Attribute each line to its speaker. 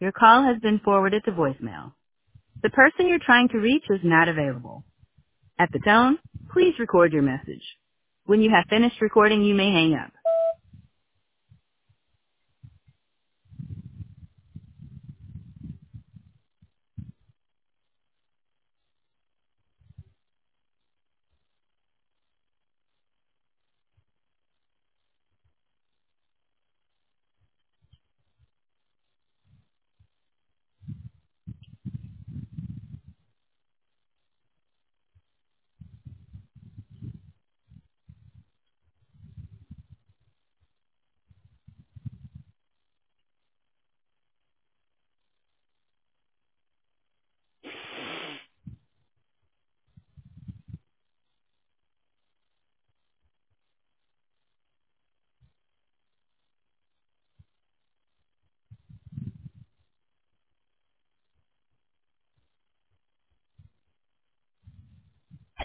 Speaker 1: Your call has been forwarded to voicemail. The person you're trying to reach is not available. At the tone, please record your message. When you have finished recording, you may hang up.